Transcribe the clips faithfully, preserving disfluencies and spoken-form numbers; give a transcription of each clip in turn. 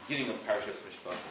beginning of Parshas Mishpatim.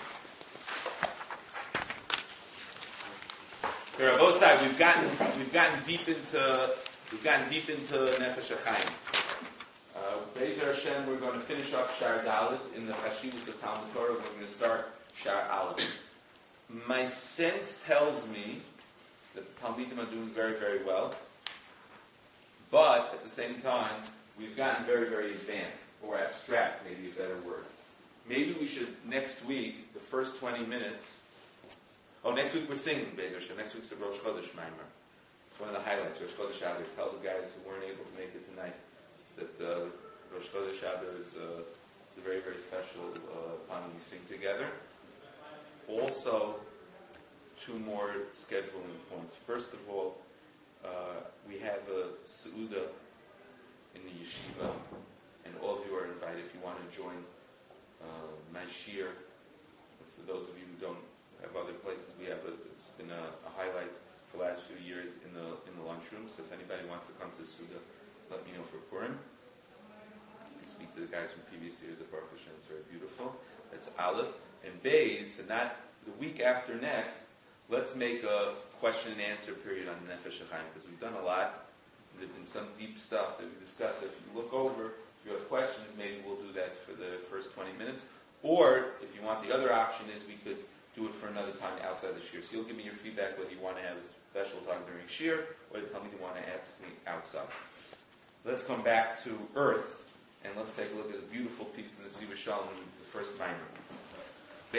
Here on both sides, we've gotten we've gotten deep into we've gotten deep into Nefesh HaChaim. Uh, Be'ezer Hashem, we're going to finish up Shar Dalet in the Chashivas of Talmud Torah. We're going to start Shar Aleph. My sense tells me that the Talmidim are doing very, very well, but at the same time, we've gotten very, very advanced, or abstract, maybe a better word. Maybe we should, next week, the first twenty minutes, oh, next week we're singing, Be'ezer Hashem. Next week's the Rosh Chodesh Maimer. It's one of the highlights, Rosh Chodesh Adar. Tell the guys who weren't able to make it tonight that uh, Rosh Chodesh Adar is uh, a very, very special uh, time when we sing together. Also, two more scheduling points. First of all, uh, we have a Seudah in the yeshiva, and all of you are invited if you want to join uh, my shir. For those of you who don't have other places, we have a, it's been a, a highlight for the last few years in the in the lunchroom. So if anybody wants to come to the Seudah, let me know for Purim. I can speak to the guys from previous years at Baruch Hashem. It's very beautiful. That's Aleph. And Beis, and that the week after next, let's make a question and answer period on Nefesh HaChaim, because we've done a lot. There's been some deep stuff that we discussed. If you look over, if you have questions, maybe we'll do that for the first twenty minutes. Or, if you want, the other option is we could do it for another time outside the shir. So you'll give me your feedback whether you want to have a special time during shir, or tell me you want to ask me outside. Let's come back to Earth, and let's take a look at a beautiful piece in the Siva Shalom, the first Maimer. The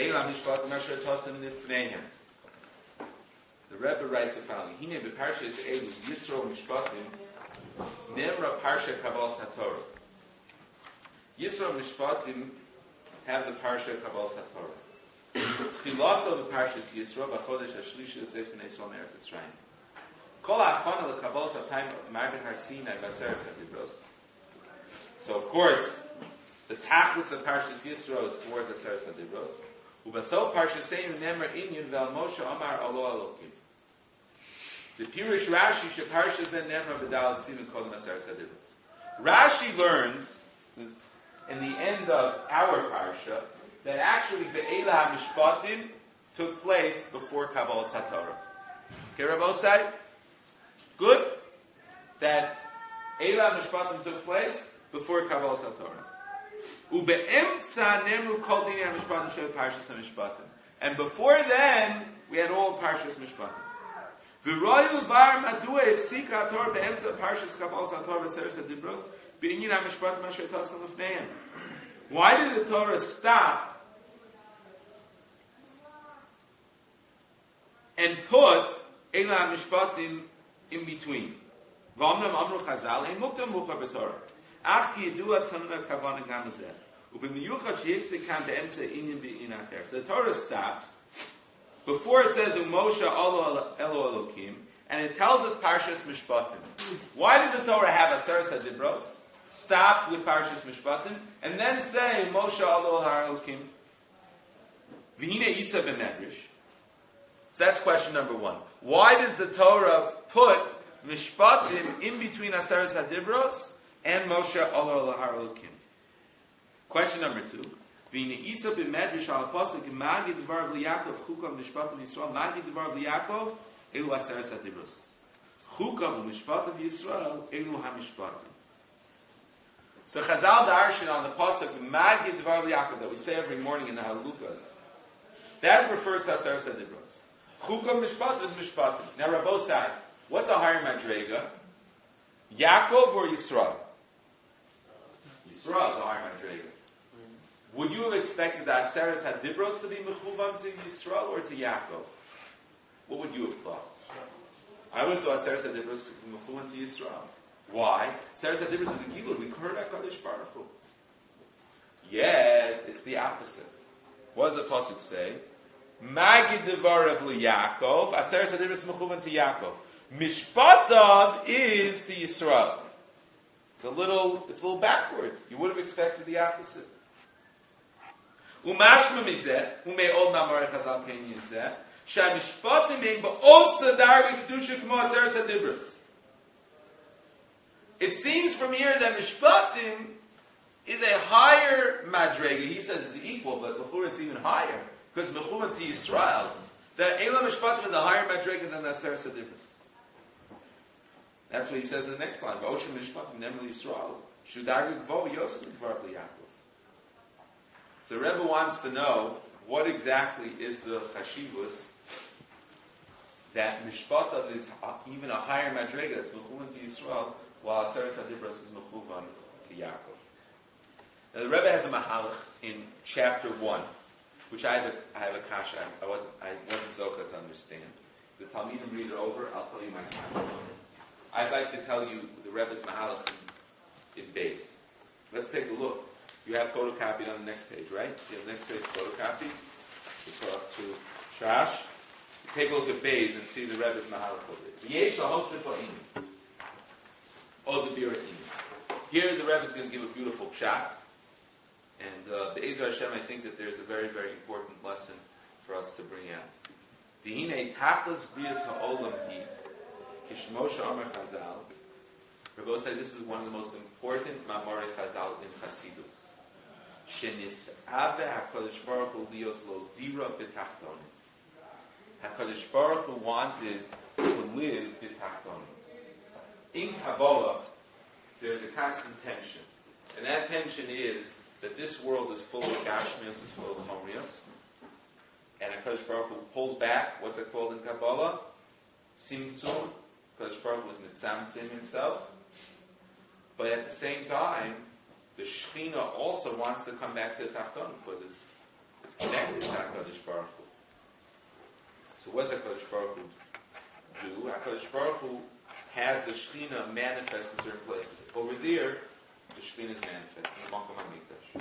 Rebbe writes the following: Hine beParshas Elu Yisro Mishpatim Nemra Parsha Kabbalas HaTorah. Yisro Mishpatim have the Parsha Kabbalas HaTorah. Tchilaso the Parshas Yisro b'Chodesh HaShlishi L'Tzeis B'nei Yisrael Meretz Mitzrayim. Kol Ha'achana LeKabbalas HaTayim Ma'arbet Har Sinai B'Aseres HaDibros. So of course, the Tachlis of Parshas Yisro is towards Aseres HaDibros. U'Basov Parshas Seim Nemra Inyan Vel Moshe Amar Alo Elokim. The Pirush Rashi Sheparshas and Nemra B'Dal Sivan Kodem Aseres HaDibros. Rashi learns in the end of our parsha that actually Ve'ela HaMishpatim took place before Kabbalas HaTorah. Okay, Rabbosai? Good? That Eila HaMishpatim took place before Kabbalas HaTorah. Ube'emtza nemru kol dini HaMishpatim shel Parshas HaMishpatim. And before then, we had all Parshas Mishpatim. V'roi levar madua ifsika HaTorah be'emtza Parshas Kabbalas HaTorah v'seres HaDibros b'inyin HaMishpatim asher tasan lefneihem. Why did the Torah stop and put Eila HaMishpatim in between? V'amram amru chazal ein muktam muchar b'Torah. Ach ki yidua tanuna kavana gamazeh. U'b'miyuchad she'yifsik kam be'emtza inyan b'in acher. So the Torah stops before it says Umosha Elo Elo Elokim, and it tells us Parshas Mishpatim. Why does the Torah have Aseres HaDibros? Stop with Parshas Mishpatim, and then say Moshe Elo Elokim. V'hine Isa b'Medrash. So that's question number one. Why does the Torah put Mishpatim in between Aseres HaDibros and Moshe Elo Elokim? Question number two. V'hine Isa b'Medrash al pasuk Magi Dvar v'Yakov Chukav Mishpatim Yisrael Magi Dvar v'Yakov Elu Aseres HaDibros. Chukav Mishpatim Yisrael Elu HaMishpatim. So Chazal Darshan on the pasuk Magi Dvar v'Yakov that we say every morning in the Halukas, that refers to Aseres HaDibros. Chukav Mishpatim is Mishpatim. Now Rabbosai, what's a higher Madrega? Yaakov or Yisrael? Yisrael is a higher Madrega. Would you have expected the Aseres HaDibros to be mechuvan to Yisrael or to Yaakov? What would you have thought? I would have thought Aseres HaDibros to be mechuvan to Yisrael. Why? Aseres HaDibros is the Gilul. We heard HaKadosh Baruch Hu. Yet, it's the opposite. What does the pasuk say? Magid Devarev LeYaakov. Aseres HaDibros is mechuvan to Yaakov. Mishpatav is to Yisrael. It's a little, it's a little backwards. You would have expected the opposite. Umashma mizeh, umei od namar chazal kein yizeh, shamishpatim ein ba'osa darga kedusha k'mo aseres hadibros. It seems from here that mishpatim is a higher madrega. He says it's equal, but before it's even higher. Because Mechuvan to Yisrael, that Eila Mishpatim is a higher madrega than the Aseres HaDibros. That's what he says in the next line. V'oshem Mishpatim Nemel Yisrael. Shudargu Gvo Yosef Dvar Yaakov. So the Rebbe wants to know what exactly is the chashivus that Mishpatav is even a higher madrega that's Mechuvan to Yisrael, while Aseres HaDibros is Mechuvan to Yaakov. Now the Rebbe has a mahalach in chapter one, which I have a, I have a kasha. I wasn't I wasn't zocha to understand. The Talmidim read it over. I'll tell you my kasha. I'd like to tell you the Rebbe's mahalach in, in base. Let's take a look. You have photocopied on the next page, right? You have the next page photocopy. You go up to Shash. You take a look at base and see the Rebbe's mahalach over it. Yesh lahosif ha'imi. Oh, the bira imi. Here the Rebbe is going to give a beautiful shot. And uh, the Be'ezer Hashem, I think that there's a very, very important lesson for us to bring out. Dihine tachlis brias ha'olam hi, kishmosha amar chazal. Rabbi said this is one of the most important mamorei chazal in Chasidus. Shenis ave HaKadosh Baruch Hu lios lo dira b'tachtonim. HaKadosh Baruch Hu wanted to live b'tachtonim. In Kabbalah, there's a constant tension. And that tension is that this world is full of Gashmias, it's full of Chomrias. And HaKadosh Baruch Hu pulls back. What's it called in Kabbalah? Tzimtzum. HaKadosh Baruch Hu is mitzamtzim himself. But at the same time, the Shekhinah also wants to come back to the Tachton because it's, it's connected to HaKadosh Baruch Hu. So what does HaKadosh Baruch Hu do? HaKadosh Baruch Hu has the Shekhinah manifest in certain places. Over there, the Shekhinah is manifest in the Makom HaMikdash.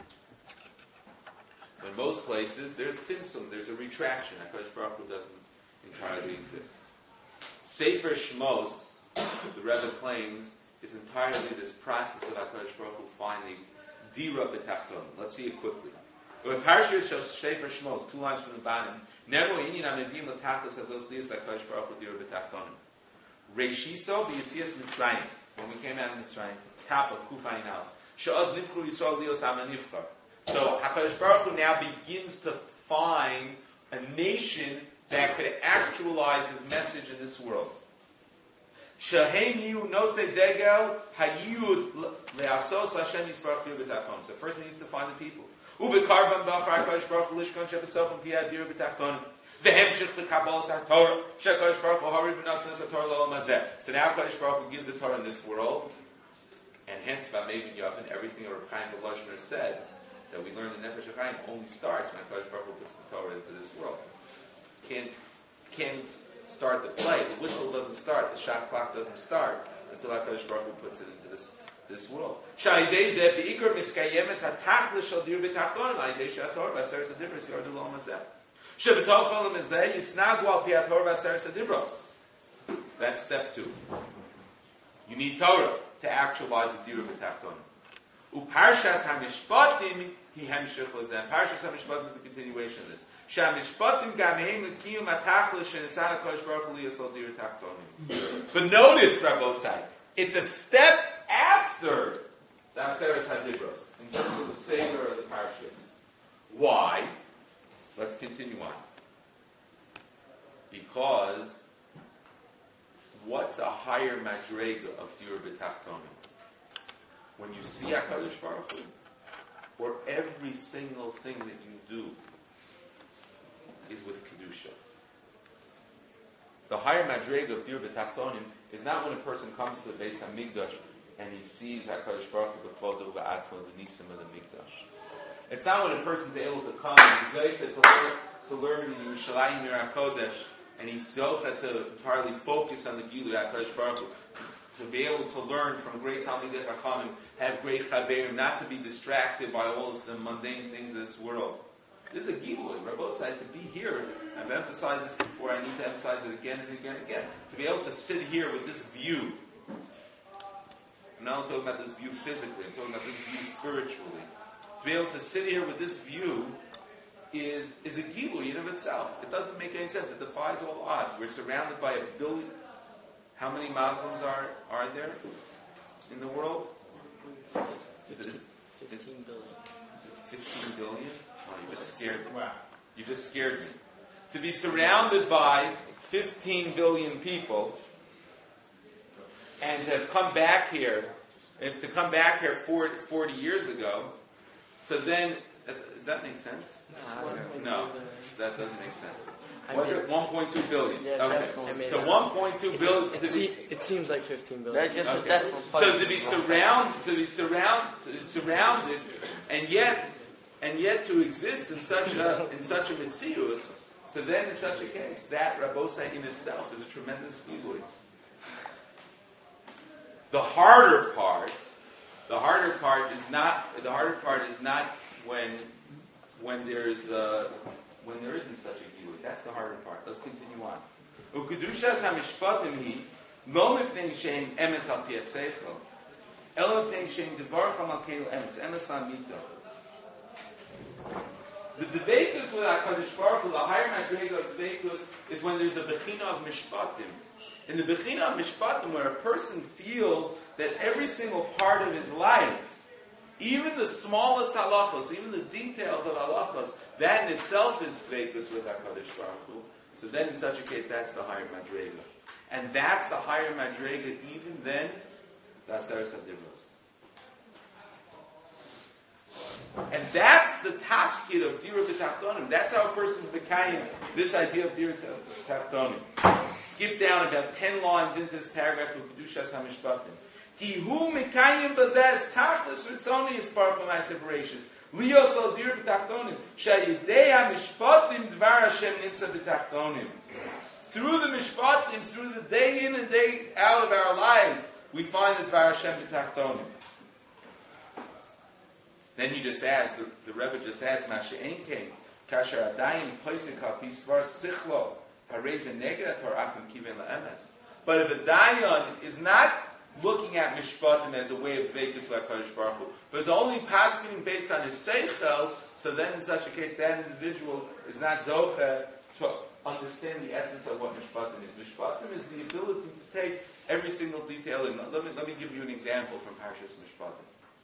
In most places, there's tzimtzum, there's a retraction. HaKadosh Baruch Hu doesn't entirely exist. Sefer Shmos, the Rebbe claims, is entirely this process of HaKadosh Baruch Hu finding dira b'tachton. Let's see it quickly. Parsha Sefer Shmos, two lines from the bottom. Nemo inyan amevim l'tachlis hazos lias HaKadosh Baruch Hu dira b'tachton. Reishiso b'yitzias Mitzrayim, when we came out of Mitzrayim, top of Kufayin Aleph. She'oz nifkru Yisrael lios am nifkar. So HaKadosh Baruch Hu now begins to find a nation that could actualize His message in this world. Shehem yu nose degel hayud leasos Hashem Yisparach dir b'tachtonim. So first He needs to find the people. Ubekarvan b'achar HaKadosh Baruch Hu lishkon shebesofim tiyad dir b'tachtonim. V'hemshich b'kabbalas HaTorah she'HaKadosh Baruch Hu hariv v'nasanas HaTorah l'olam hazeh. So now HaKadosh Baruch Hu gives the Torah in this world, and hence V'amevin Yavin, everything that Reb Chaim Volozhiner said that we learned in Nefesh HaChaim only starts when HaKadosh Baruch Hu puts the Torah into this world. Can't can't start the play. The whistle doesn't start. The shot clock doesn't start until HaKadosh Baruch Hu puts it into this this world. Sha'idei zeh be'ikar miskayemes hatachlis shal dir b'tachtonim ha'idei she'ator v'aseres ha'dibros yordu l'olam hazeh. She'b'tol cholim hazeh yisnagu al pi hator v'aseres ha'dibros. So that's step two. You need Torah to actualize the dir b'tachtonim. U'parshas ha'mishpatim hi hemshich l'zeh. Parshas ha'mishpatim is a continuation of this. But notice, Rabbi Osai, it's a step after the Aseres HaDibros in terms of the savor of the parashas. Why? Let's continue on. Because what's a higher madrega of Dir B'Tachtonim? When you see HaKadosh Baruch Hu, or every single thing that you do is with Kedusha. The higher madrega of Dir B'Tachtonim is not when a person comes to the Beis HaMikdash and he sees HaKadosh Baruch Hu b'chodo v'atzma v'nisim of the Mikdash. It's not when a person's able to come and he's to learn, to learn in Yerushalayim Mir HaKodesh and he's so to entirely focus on the Gilu of HaKadosh Baruch Hu, to, to be able to learn from great Talmidei Chachamim, have great Chaverim, not to be distracted by all of the mundane things of this world. This is a Gilui. Rabbi said to be here, I've emphasized this before, I need to emphasize it again and again and again. To be able to sit here with this view. I'm not only talking about this view physically, I'm talking about this view spiritually. To be able to sit here with this view is, is a Gilui in of itself. It doesn't make any sense. It defies all odds. We're surrounded by a billion. How many Muslims are, are there in the world? Is it Fifteen billion. Fifteen billion? Oh, you just scared me. Wow. You just scared me. To be surrounded by fifteen billion people and to have come back here, if to come back here forty, forty years ago, so then, uh, does that make sense? No, that doesn't make sense. What's it? one point two billion. Yeah, Okay. definitely. So one point two billion. It, To be, se- it seems like fifteen billion. That's just okay. a decimal point. So to be surrounded, to be surround, to be surrounded, and yet, and yet to exist in such a in such a mitzius. So then, in such a case, that Rabbosai in itself is a tremendous gilui. The harder part, the harder part is not the harder part is not when when there's uh, when there isn't such a gilui. That's the harder part. Let's continue on. Ukedushas hamishpatim hi lo mipnei shein emes al pi haseichel, elo mipnei shein devar cham al keil emes emes lamito. The Dveikus with HaKadosh Baruch Hu, the higher madrega of Dveikus, is when there's a Bechina of Mishpatim. In the Bechina of Mishpatim, where a person feels that every single part of his life, even the smallest halachos, even the details of halachos, that in itself is Dveikus with HaKadosh Baruch Hu. So then, in such a case, that's the higher madrega. And that's a higher madrega even than the Aseres HaDibros. And that's the tafkid of Dira B'Tachtonim. That's how a person's Mekayim, this idea of Dira B'Tachtonim. Skip down about ten lines into this paragraph of Kedushas HaMishpatim. Ki hu Mekayim Bazes Tachlis Ritzoni Yisparach B'Ma'aseh Bereshis. Lios al Dira B'Tachtonim. Sha'yidei HaMishpatim Dvar Hashem Nitza B'Tachtonim. Through the Mishpatim, through the day in and day out of our lives, we find the Dvar Hashem B'Tachtonim. Then he just adds, the, the Rebbe just adds, Masha'en came, Kasher Adayin, Poisik HaPi Svar Sichlo, Harez and Negator Afim Kiven La'emes. But if a Dayan is not looking at Mishpatim as a way of Vekas LaKadosh Baruch Hu, but is only passing based on his Seichel, so then in such a case, that individual is not Zoche to understand the essence of what Mishpatim is. Mishpatim is the ability to take every single detail in. Let me, let me give you an example from Parshas Mishpatim.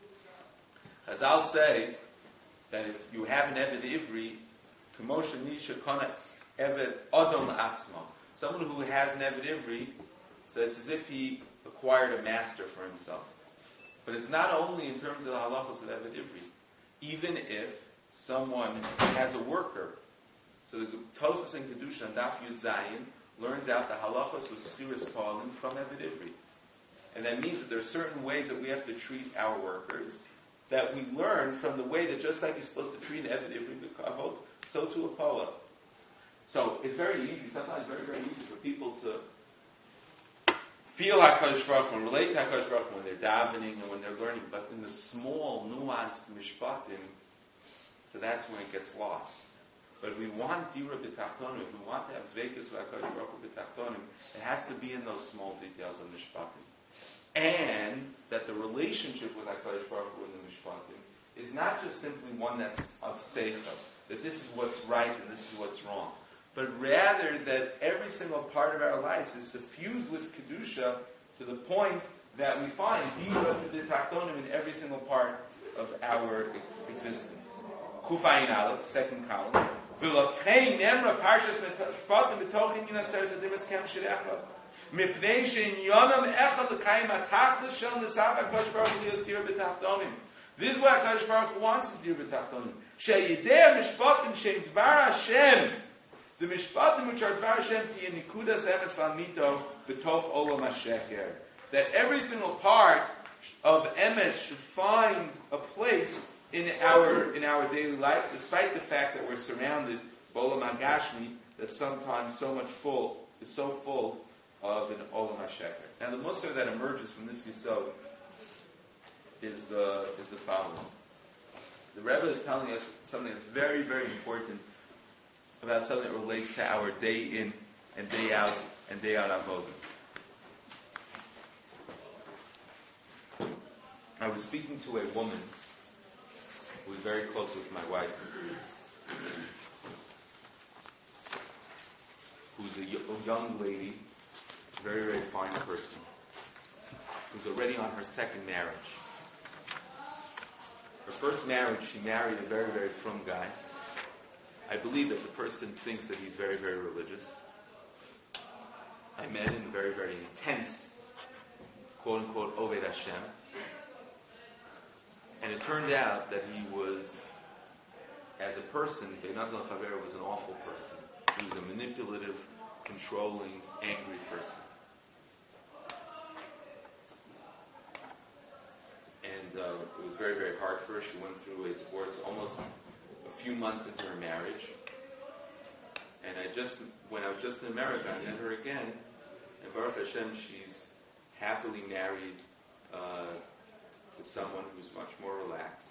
As I'll say that if you have an Eved Ivri, K'moshe Nisha Kona Eved Odom Atzma, someone who has an Eved Ivri, so it's as if he acquired a master for himself. But it's not only in terms of the halachos of Eved Ivri. Even if someone has a worker, so the Tosas and Kedusha and Daf Yud Zayin learns out the halachos of Schiras Palim from Eved Ivri. And that means that there are certain ways that we have to treat our workers that we learn from the way that just like you're supposed to treat an Eved Ivri b'kavod, so to a Poa. So it's very easy, sometimes very, very easy for people to feel HaKadosh Baruch Hu and relate to HaKadosh Baruch Hu when they're davening and when they're learning, but in the small, nuanced mishpatim, so that's when it gets lost. But if we want Dira B'Tachtonim, if we want to have Dveikus HaKadosh Baruch Hu B'Tachtonim, it has to be in those small details of mishpatim. And that the relationship with HaKadosh Baruch Hu in the Mishpatim is not just simply one that's of Seichel, that this is what's right and this is what's wrong, but rather that every single part of our lives is suffused with Kedusha to the point that we find Dira to the Tachtonim in every single part of our existence. Kufayin Aleph, second column. V'lakei nemra parshas Mishpatim b'tochim min aseres adibros kem shirechad. Mipnei she'inyanam echad l'kayim atachlis shel nisav HaKadosh Baruch Hu lios Dira B'Tachtonim. This is what HaKadosh Baruch Hu wants in Dira B'Tachtonim. She'yidei mishpatim she'im dvar Hashem. The mishpatim which are dvar Hashem tiye nikudas emes lamito b'toch olam hasheker. That every single part of emes should find a place in our in our daily life, despite the fact that we're surrounded b'olam hagashmi that's sometimes so much full, is so full of an Olam HaSheker. Now the Musar that emerges from this Yisod is the is the following. The Rebbe is telling us something that's very, very important about something that relates to our day in and day out and day out avodah. I was speaking to a woman who was very close with my wife, who's a, a young lady, very, very fine person, who's already on her second marriage. Her her first marriage, she married a very, very frum guy. I believe that the person thinks that he's very, very religious. I met him, very, very intense, quote-unquote, Oved Hashem. And it turned out that he was, as a person, Beinad L'Chaver was an awful person. He was a manipulative, controlling, angry person. And uh, it was very, very hard for her. She went through a divorce almost a few months into her marriage. And I just, when I was just in America, I met her again. And Baruch Hashem, she's happily married uh, to someone who's much more relaxed.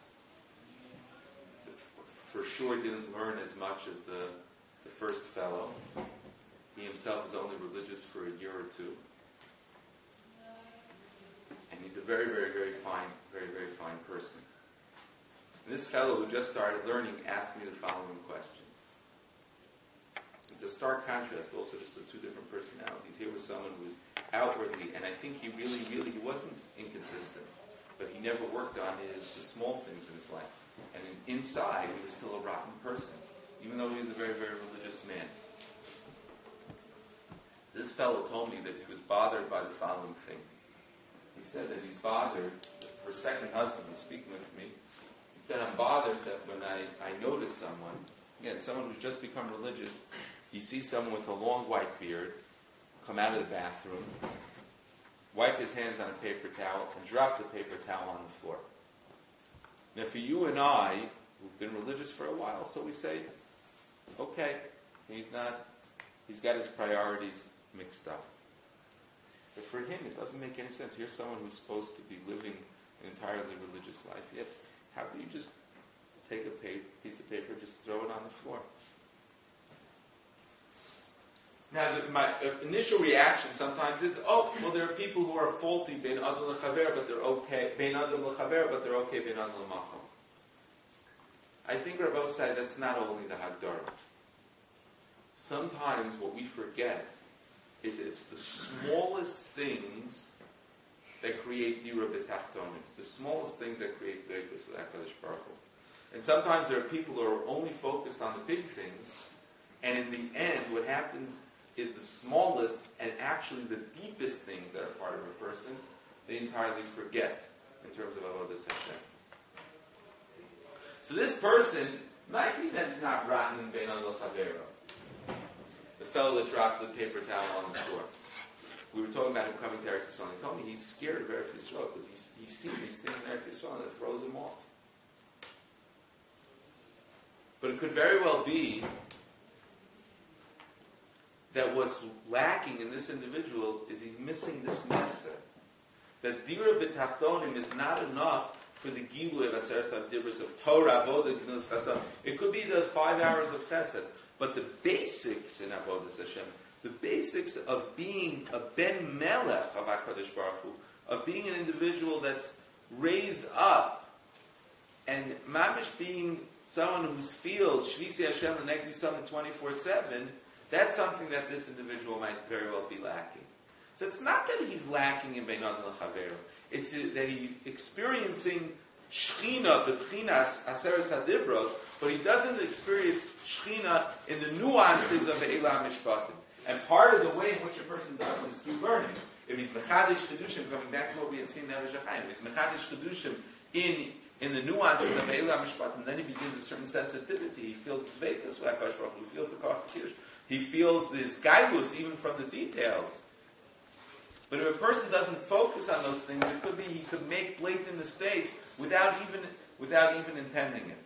For sure didn't learn as much as the, the first fellow. He himself is only religious for a year or two. And he's a very, very, very fine, very, very fine person. And this fellow who just started learning asked me the following question. It's a stark contrast also just the two different personalities. Here was someone who was outwardly, and I think he really, really, he wasn't inconsistent, but he never worked on his, the small things in his life. And inside, he was still a rotten person, even though he was a very, very religious man. This fellow told me that he was bothered by the following thing. He said that he's bothered, her second husband was speaking with me, he said, I'm bothered that when I, I notice someone, again, someone who's just become religious, he sees someone with a long white beard come out of the bathroom, wipe his hands on a paper towel, and drop the paper towel on the floor. Now for you and I, who've been religious for a while, so we say, okay, he's not, he's got his priorities mixed up. But for him, it doesn't make any sense. Here's someone who's supposed to be living an entirely religious life. Yet, how do you just take a pa- piece of paper, just throw it on the floor? Now, the, my uh, initial reaction sometimes is, oh, well, there are people who are faulty, bein adam l'chaver, but they're okay, bein adam l'chaver, but they're okay, bein adam l'machal. I think Rabbi said that's not only the Hagdara. Sometimes what we forget is it's the smallest things that create dira b'tachtonim, the smallest things that create greatness with HaKadosh Baruch Hu. And sometimes there are people who are only focused on the big things, and in the end, what happens is the smallest and actually the deepest things that are part of a person, they entirely forget in terms of Avodas Hashem. So this person might be that he's not rotten in Bein Adam L'Chavero. The fellow that dropped the paper towel on the floor. We were talking about him coming to Eretz Yisrael. He told me he's scared of Eretz Yisrael because he's, he's seen these things in Eretz Yisrael and it throws him off. But it could very well be that what's lacking in this individual is he's missing this message. That dira b'tachtonim is not enough for the gilui of Aseret HaDibros of Torah, Avodah, Gemilas Chesed. It could be those five hours of Chesed, but the basics in Avodas Hashem, the basics of being a ben melech of HaKadosh Baruch Hu, of being an individual that's raised up, and mamish being someone who feels Shvisi Hashem and Negdi Summit twenty-four seven, that's something that this individual might very well be lacking. So it's not that he's lacking in Bein Adam L'Chavero. It's that he's experiencing Shechina, B'Chinas Aseret HaDibros, but he doesn't experience Shechina in the nuances of the Eila HaMishpatim. And part of the way in which a person does is through learning. If he's Mechadish Kedushim, coming back to what we had seen in Nefesh HaChaim, if he's Mechadish Kedushim in in the nuances of Eila HaMishpatim, then he begins a certain sensitivity. He feels Dveikus with HaKadosh Baruch Hu, he feels the Koch HaKiddush. He feels this gailus even from the details. But if a person doesn't focus on those things, it could be he could make blatant mistakes without even without even intending it.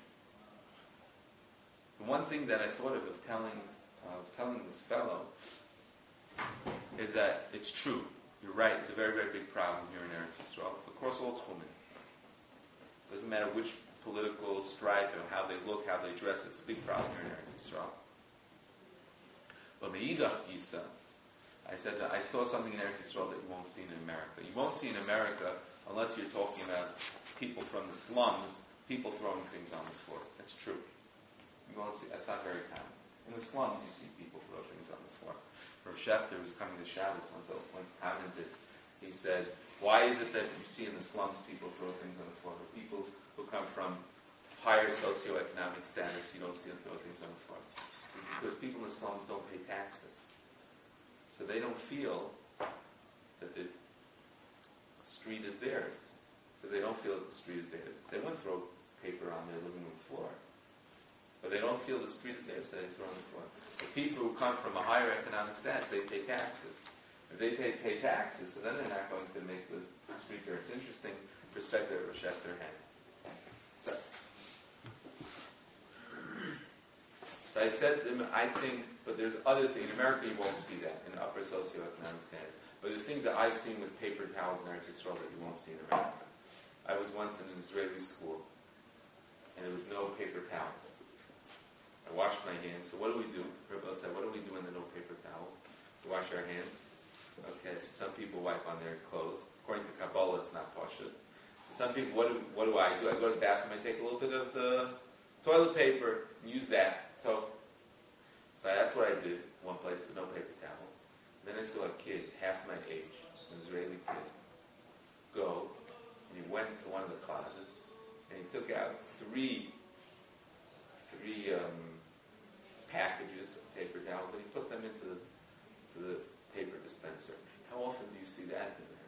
The one thing that I thought of of telling of telling this fellow is that it's true. You're right. It's a very very big problem here in Eretz Yisrael across all tchumen. Doesn't matter which political stripe or how they look, how they dress. It's a big problem here in Eretz Yisrael. But Meidach Yisa, I said that I saw something in Eretz Yisrael that you won't see in America. You won't see in America unless you're talking about people from the slums, people throwing things on the floor. That's true. You won't see. That's not very common. In the slums, you see people throw things on the floor. Rav Schechter, who was coming to Shabbos, once, once commented. He said, "Why is it that you see in the slums people throw things on the floor? The people who who come from higher socioeconomic status, you don't see them throw things on the floor. This is because people in the slums don't pay taxes. So they don't feel that the street is theirs. So they don't feel that the street is theirs. They wouldn't throw paper on their living room floor. But they don't feel the street is theirs, so they throw on the floor. The people who come from a higher economic status, they pay taxes. If they pay, pay taxes, so then they're not going to make the, the street there. It's interesting perspective of Schechter had. So, so I said to him, I think, but there's other things. In America, you won't see that in upper socioeconomic status. But the things that I've seen with paper towels in Eretz Yisrael that you won't see in America. I was once in an Israeli school, and there was no paper towels. I washed my hands. So what do we do? Rabbi said, what do we do when there are no paper towels? We wash our hands. Okay, so some people wipe on their clothes. According to Kabbalah, it's not pashut. So some people, what do, what do I do? I go to the bathroom, I take a little bit of the toilet paper and use that. So, so that's what I did. One place with no paper towels. Then I saw a kid, half my age, an Israeli kid, go, and he went to one of the closets, and he took out three, three um, packages of paper towels, and he put them into the, to the paper dispenser. How often do you see that in there?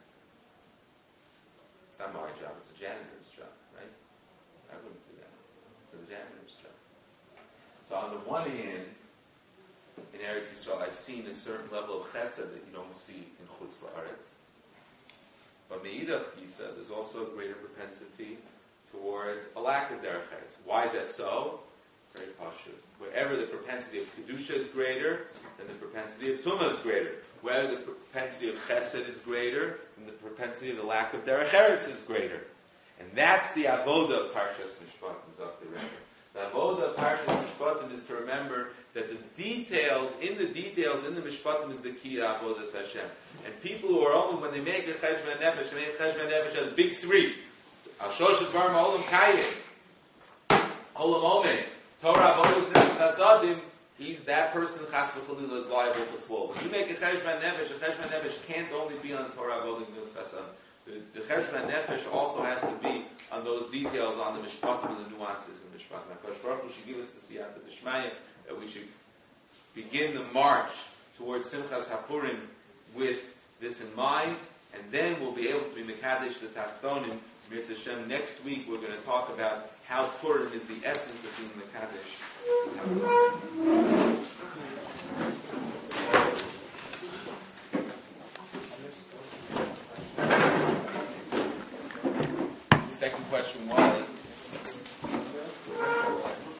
It's not my job, it's a janitor's job, right? I wouldn't do that. It's a janitor's job. So on the one hand, in Eretz Yisrael, I've seen a certain level of chesed that you don't see in Chutz La'aretz. But Me'idach Gisa, there's also a greater propensity towards a lack of derech eretz. Why is that so? Very pashut. Wherever the propensity of kedusha is greater, then the propensity of tumah is greater. Wherever the propensity of chesed is greater, then the propensity of the lack of derech eretz is greater. And that's the avoda of Parshas Mishpatim, Zakti Rebbe. The avoda of Parshas Mishpatim is to remember that the details, in the details, in the Mishpatim is the key to avodas Hashem. And people who are only, when they make a cheshbon nefesh, they make a cheshbon nefesh as big three. Al shosh dvarim olam kayim, olam omen, Torah avodah k'nes chasadim. He's that person chas v'chalila is liable to fall. When you make a cheshbon nefesh, a cheshbon nefesh can't only be on Torah avodah k'nes chasadim. The, the cheshbon nefesh also has to be on those details, on the mishpatim and the nuances in the mishpatim. HaKadosh Baruch Hu should give us the siyata d'shmaya that we should begin the march towards Simchas HaPurim with this in mind, and then we'll be able to be mekadesh the tachtonim. Mirz Hashem, next week we're going to talk about how Purim is the essence of being mekadesh.